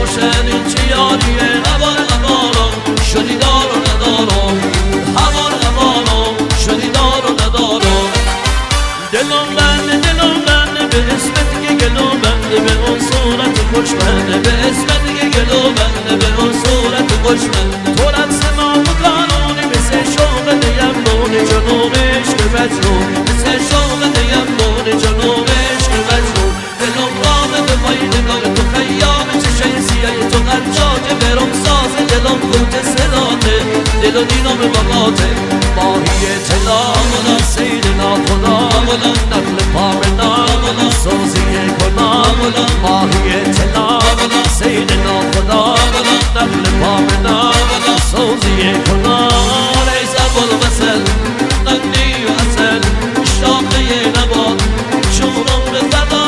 روشن این چه یاریه غبار غبارم شدی دار و ندارم هوار غبارم شدی دار و ندارم دلم بنده به اسمت که گلو بنده به اون صورت خوش بنده به اسمت که گلو بنده به اون صورت خوش بنده تو رقص ما و قانونی مثل شوق دیم لون جنوب عشق مجنون مثل شوق دیم لون جنوب عشق مجنون دلم رامه به پای نگاه تو خیام چشای سیاه تو قرچاته برم سازه دلم قوت صداته دل و دینم باباته ماهی طلا بلن سیدنا خدا بلن نقل پامنا بلن سوزی کنا بلن ماهی طلا بلن سیدنا خدا بلن نقل پامنا بلن سوزی کنا ریزه بلوسل نقلی و اصل شاقه نباد شورم به فدا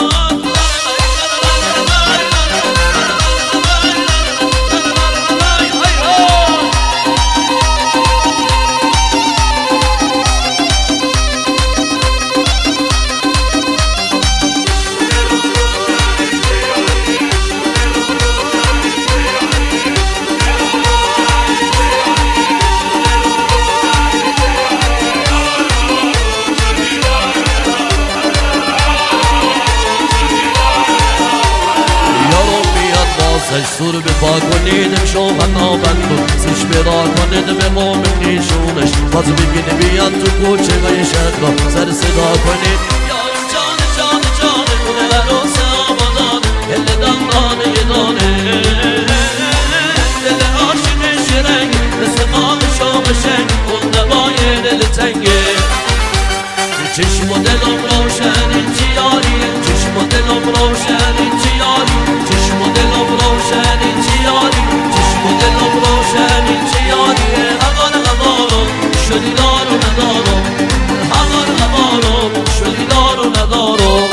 سور به پا کنیدم شوهر نابند بود سش برا کنید به قوم خیشونش باز بگید بیاد تو کوچه های شهر سر صدا کنید یا جان جان جان اون عروس آبادانه دل دندانه یه دانه دل عاشق شرنگ مثل مام شام شنگ اون نبای دل تنگه چشم و دلم روشن این چی یاری چشم و دلم روشن این چی یاری چشم و دلم روشن این چی یاری چشم و دلم روشن این چی یاری هوار غبارم شدی دار و ندارم هوار غبارم شدی دار و ندارم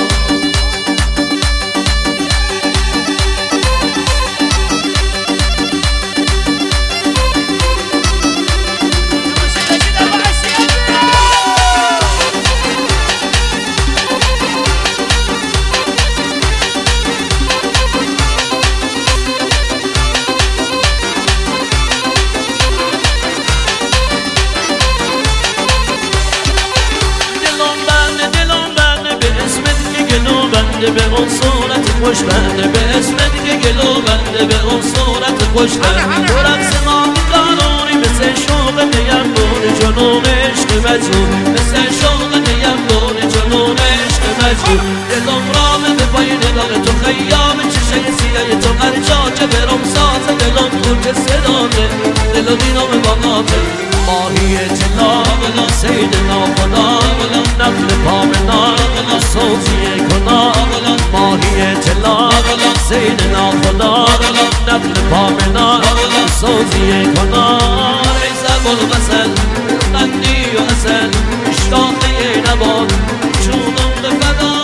به اون صورت خوش بنده به اسمت که گلو بنده به اون صورت خوش بنده تو رقص ما قانونی مثل شوق دیم لون جنون عشق مجنون مثل شوق دیم لون جنون عشق مجنون دلم رامه به پای نگاه تو خیام چشای سیاه تو قرچاچه برم سازه دلم قوت صداته دل و دینم باباته ماهی طلا بلن سیدنا خدا بلن نقل پامنا بلن سوزی کنا بلن ماهی طلا بلن سیدنا خدا بلن نقل پامنا بلن سوزی کنا ریزه بلوسل قندی و اصل اشتاقه نباد چونم به فدا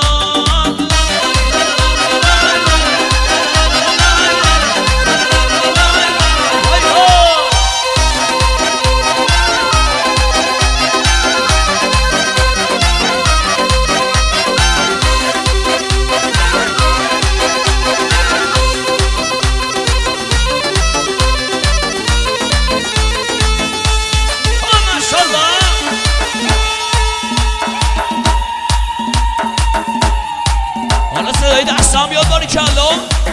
دستم بیاد باری کلا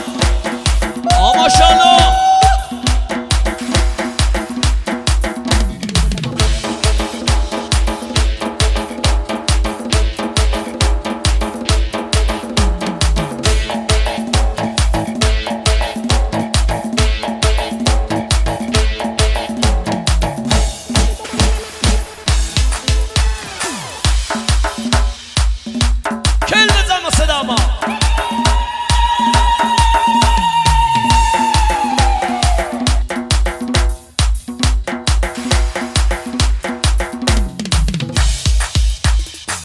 ماشالله کل بزن و صدا ما